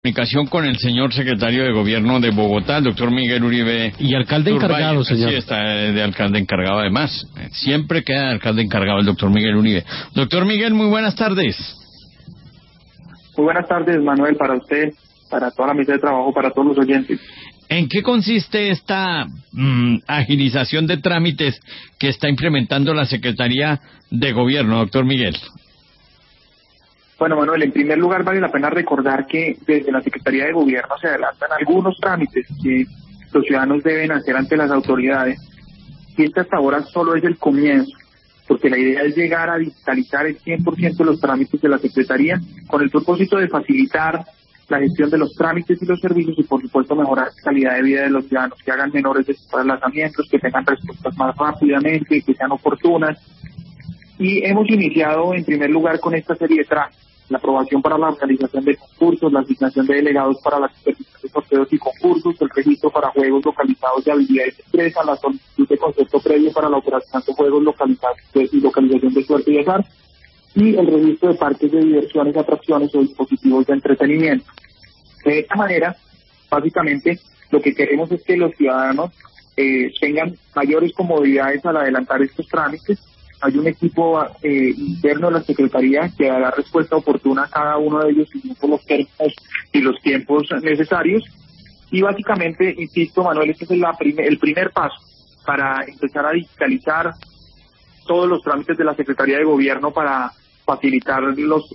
Comunicación con el señor secretario de Gobierno de Bogotá, el doctor Miguel Uribe. Y alcalde Turbay. encargado, señor. Sí, está de alcalde encargado además. Siempre queda de alcalde encargado el doctor Miguel Uribe. Doctor Miguel, muy buenas tardes. Muy buenas tardes, Manuel, para usted, para toda la mesa de trabajo, para todos los oyentes. ¿En qué consiste esta agilización de trámites que está implementando la Secretaría de Gobierno, doctor Miguel? Bueno, Manuel, en primer lugar vale la pena recordar que desde la Secretaría de Gobierno se adelantan algunos trámites que los ciudadanos deben hacer ante las autoridades. Y este hasta ahora solo es el comienzo, porque la idea es llegar a digitalizar el 100% de los trámites de la Secretaría con el propósito de facilitar la gestión de los trámites y los servicios y, por supuesto, mejorar la calidad de vida de los ciudadanos, que hagan menores desplazamientos, que tengan respuestas más rápidamente, que sean oportunas. Y hemos iniciado, en primer lugar, con esta serie de trámites: la aprobación para la organización de concursos, la asignación de delegados para la supervisión de sorteos y concursos, el registro para juegos localizados de habilidades expresas, la solicitud de concepto previo para la operación de juegos localizados y localización de suerte y azar, y el registro de parques de diversiones, atracciones o dispositivos de entretenimiento. De esta manera, básicamente, lo que queremos es que los ciudadanos tengan mayores comodidades al adelantar estos trámites. Hay un equipo interno de la Secretaría que dará respuesta oportuna a cada uno de ellos por los términos y los tiempos necesarios. Y básicamente, insisto, Manuel, este es el primer paso para empezar a digitalizar todos los trámites de la Secretaría de Gobierno para facilitarlos,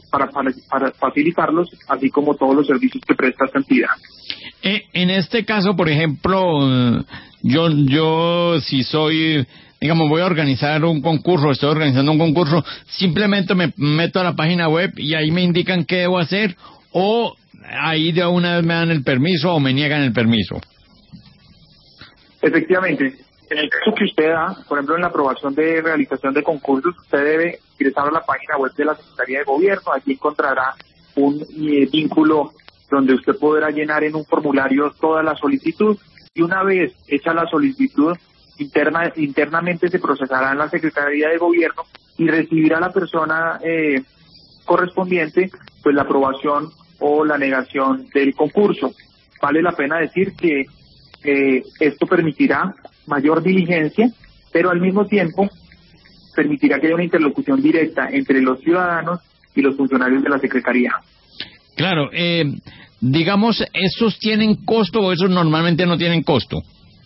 así como todos los servicios que presta esta entidad. En este caso, por ejemplo, yo si soy, digamos, voy a organizar un concurso, estoy organizando un concurso, simplemente me meto a la página web y ahí me indican qué debo hacer, o ahí de una vez me dan el permiso o me niegan el permiso. Efectivamente. En el caso que usted da, por ejemplo, en la aprobación de realización de concursos, usted debe ingresar a la página web de la Secretaría de Gobierno. Allí encontrará un vínculo donde usted podrá llenar en un formulario toda la solicitud, y una vez hecha la solicitud, internamente se procesará en la Secretaría de Gobierno y recibirá la persona correspondiente pues la aprobación o la negación del concurso. Vale la pena decir que esto permitirá mayor diligencia, pero al mismo tiempo permitirá que haya una interlocución directa entre los ciudadanos y los funcionarios de la Secretaría. Claro, digamos, ¿esos tienen costo o esos normalmente no tienen costo?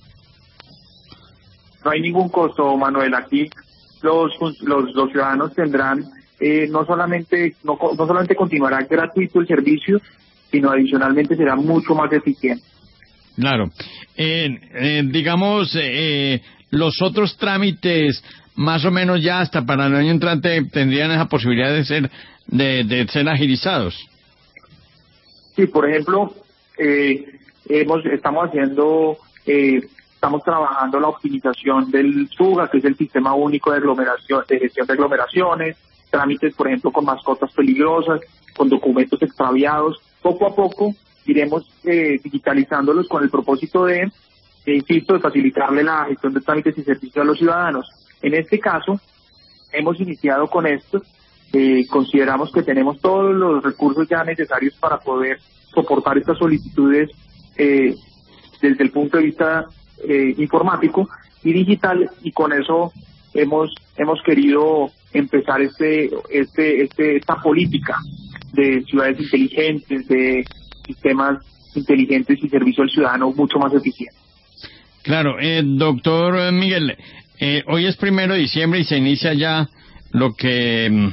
No hay ningún costo, Manuel. Aquí los ciudadanos tendrán, no solamente continuará gratuito el servicio, sino adicionalmente será mucho más eficiente. Claro. Digamos, los otros trámites, más o menos ya hasta para el año entrante, tendrían esa posibilidad de ser agilizados. Sí, por ejemplo, estamos trabajando la optimización del SUGA, que es el Sistema Único de Gestión de Aglomeraciones, trámites, por ejemplo, con mascotas peligrosas, con documentos extraviados. Poco a poco iremos digitalizándolos con el propósito de facilitarle la gestión de trámites y servicios a los ciudadanos. En este caso, hemos iniciado con esto. Consideramos que tenemos todos los recursos ya necesarios para poder soportar estas solicitudes desde el punto de vista informático y digital, y con eso hemos querido empezar esta política de ciudades inteligentes, de sistemas inteligentes y servicio al ciudadano mucho más eficiente. Claro, doctor Miguel, hoy es 1 de diciembre y se inicia ya lo que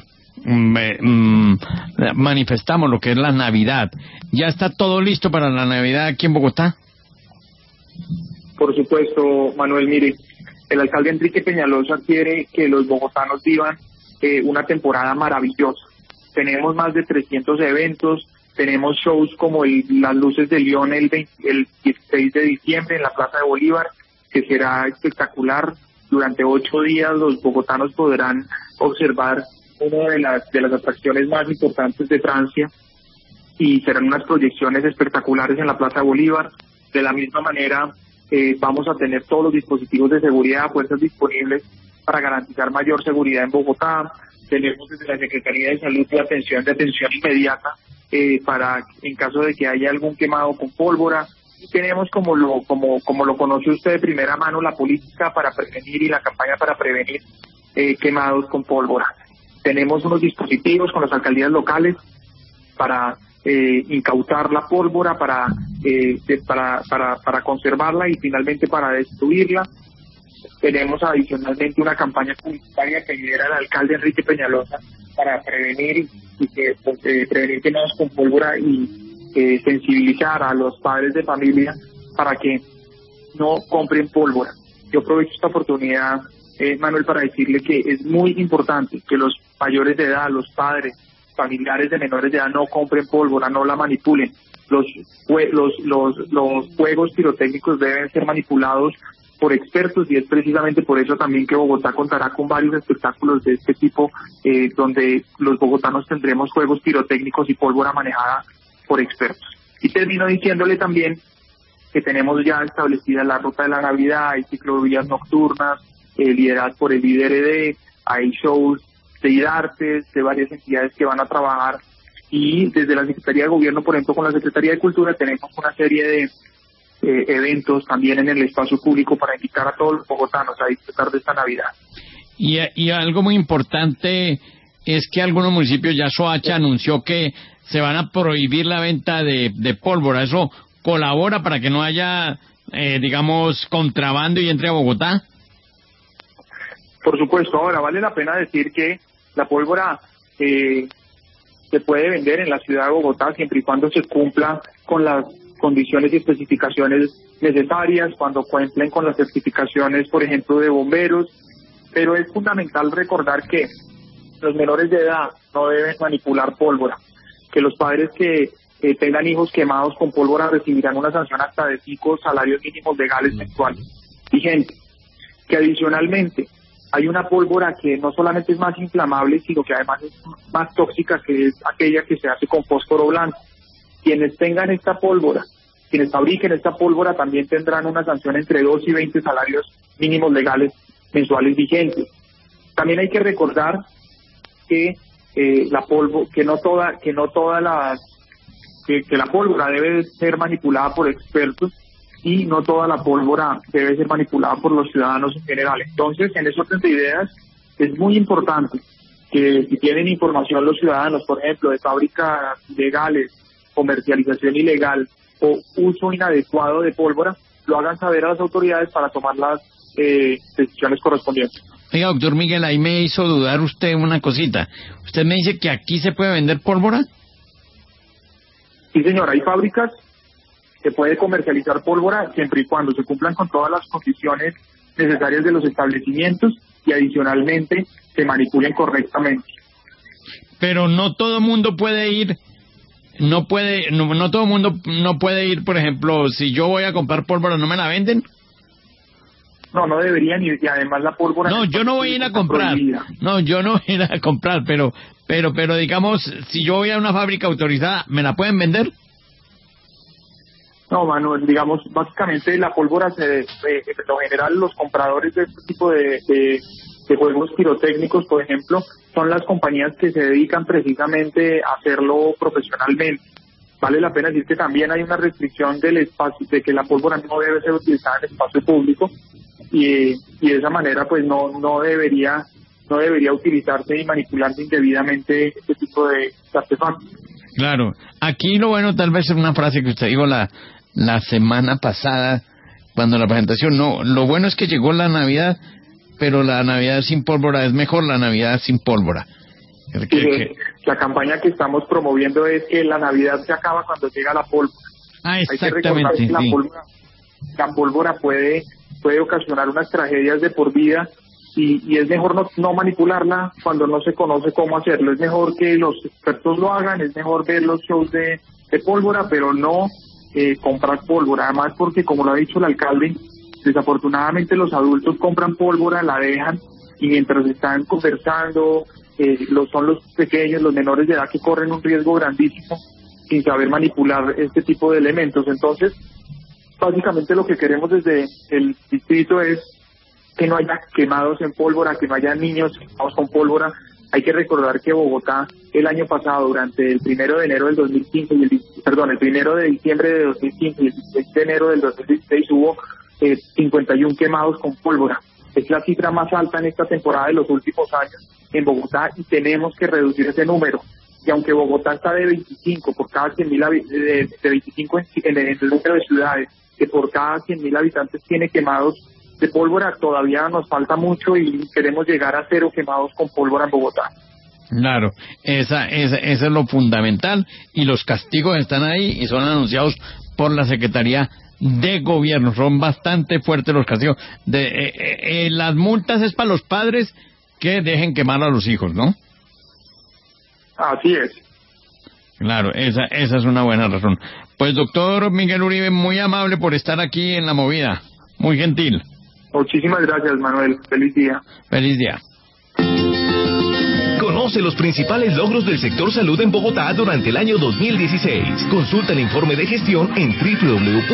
manifestamos, lo que es la Navidad. ¿Ya está todo listo para la Navidad aquí en Bogotá? Por supuesto, Manuel, mire, el alcalde Enrique Peñalosa quiere que los bogotanos vivan una temporada maravillosa. Tenemos más de 300 eventos, tenemos shows como las luces de León el 16 de diciembre en la Plaza de Bolívar, que será espectacular. Durante 8 días los bogotanos podrán observar una de las atracciones más importantes de Francia, y serán unas proyecciones espectaculares en la Plaza de Bolívar. De la misma manera, vamos a tener todos los dispositivos de seguridad, fuerzas disponibles para garantizar mayor seguridad en Bogotá. Tenemos desde la Secretaría de Salud de atención inmediata para en caso de que haya algún quemado con pólvora. Y tenemos, como lo conoce usted de primera mano, la política para prevenir y la campaña para prevenir quemados con pólvora. Tenemos unos dispositivos con las alcaldías locales para incautar la pólvora, para conservarla y finalmente para destruirla. Tenemos adicionalmente una campaña publicitaria que lidera el alcalde Enrique Peñalosa para prevenir quemados con pólvora y sensibilizar a los padres de familia para que no compren pólvora. Yo aprovecho esta oportunidad, Manuel, para decirle que es muy importante que los mayores de edad, los padres, familiares de menores de edad no compren pólvora, no la manipulen. Los juegos pirotécnicos deben ser manipulados por expertos y es precisamente por eso también que Bogotá contará con varios espectáculos de este tipo, donde los bogotanos tendremos juegos pirotécnicos y pólvora manejada por expertos. Y termino diciéndole también que tenemos ya establecida la ruta de la Navidad, hay ciclovías nocturnas, lideradas por el IDRD, hay shows de IDARTES, de varias entidades que van a trabajar, y desde la Secretaría de Gobierno, por ejemplo, con la Secretaría de Cultura, tenemos una serie de eventos también en el espacio público para invitar a todos los bogotanos a disfrutar de esta Navidad. Y algo muy importante es que algunos municipios, ya Soacha anunció que se van a prohibir la venta de pólvora. ¿Eso colabora para que no haya, digamos, contrabando y entre a Bogotá? Por supuesto. Ahora, vale la pena decir que la pólvora se puede vender en la ciudad de Bogotá siempre y cuando se cumpla con las condiciones y especificaciones necesarias, cuando cumplen con las certificaciones, por ejemplo, de bomberos, pero es fundamental recordar que los menores de edad no deben manipular pólvora, que los padres que tengan hijos quemados con pólvora recibirán una sanción hasta de 5 salarios mínimos legales mensuales vigentes, que adicionalmente hay una pólvora que no solamente es más inflamable, sino que además es más tóxica, que es aquella que se hace con fósforo blanco. Quienes tengan esta pólvora, quienes fabriquen esta pólvora, también tendrán una sanción entre 2 y 20 salarios mínimos legales mensuales vigentes. También hay que recordar que la pólvora debe ser manipulada por expertos y no toda la pólvora debe ser manipulada por los ciudadanos en general. Entonces, en ese orden de ideas, es muy importante que si tienen información los ciudadanos, por ejemplo, de fábricas ilegales, comercialización ilegal o uso inadecuado de pólvora, lo hagan saber a las autoridades para tomar las decisiones correspondientes. Oiga, doctor Miguel, ahí me hizo dudar usted una cosita. ¿Usted me dice que aquí se puede vender pólvora? Sí, señor, hay fábricas que puede comercializar pólvora siempre y cuando se cumplan con todas las condiciones necesarias de los establecimientos y adicionalmente se manipulen correctamente. Pero no todo el mundo puede ir, no todo el mundo no puede ir, por ejemplo, si yo voy a comprar pólvora, ¿no me la venden? No deberían, y además la pólvora... No, yo no voy a ir a comprar. No, yo no voy a ir a comprar, pero digamos, si yo voy a una fábrica autorizada, ¿me la pueden vender? No, Manuel, digamos, básicamente la pólvora en lo general los compradores de este tipo de juegos pirotécnicos, por ejemplo, son las compañías que se dedican precisamente a hacerlo profesionalmente. Vale la pena decir que también hay una restricción del espacio, de que la pólvora no debe ser utilizada en espacio público, y de esa manera pues no debería utilizarse y manipularse indebidamente este tipo de artefactos. Claro, aquí lo bueno tal vez es una frase que usted dijo la semana pasada cuando la presentación, no, lo bueno es que llegó la Navidad, pero la Navidad sin pólvora es mejor la Navidad sin pólvora. La campaña que estamos promoviendo es que la Navidad se acaba cuando llega la pólvora. Ah, exactamente. Hay que recordar que la pólvora puede ocasionar unas tragedias de por vida y es mejor no manipularla cuando no se conoce cómo hacerlo. Es mejor que los expertos lo hagan, es mejor ver los shows de pólvora, pero no comprar pólvora. Además, porque como lo ha dicho el alcalde, desafortunadamente los adultos compran pólvora, la dejan y mientras están conversando, son los pequeños, los menores de edad que corren un riesgo grandísimo sin saber manipular este tipo de elementos. Entonces, básicamente lo que queremos desde el distrito es que no haya quemados en pólvora, que no haya niños quemados con pólvora, Hay que recordar que Bogotá el año pasado, durante el 1 de enero del 2015 el 1 de diciembre de 2015 y el 16 de enero del 2016 hubo 51 quemados con pólvora. Es la cifra más alta en esta temporada de los últimos años en Bogotá y tenemos que reducir ese número. Y aunque Bogotá está de 25 por cada 100.000 de 25 en el número de ciudades, que por cada 100.000 habitantes tiene quemados de pólvora, todavía nos falta mucho y queremos llegar a 0 quemados con pólvora en Bogotá. Claro, esa es lo fundamental, y los castigos están ahí y son anunciados por la Secretaría de Gobierno. Son bastante fuertes los castigos. Las multas es para los padres que dejen quemar a los hijos, ¿no? Así es. Claro, esa es una buena razón. Pues doctor Miguel Uribe, muy amable por estar aquí en La Movida. Muy gentil. Muchísimas gracias, Manuel. Feliz día. Feliz día. Conoce los principales logros del sector salud en Bogotá durante el año 2016. Consulta el informe de gestión en www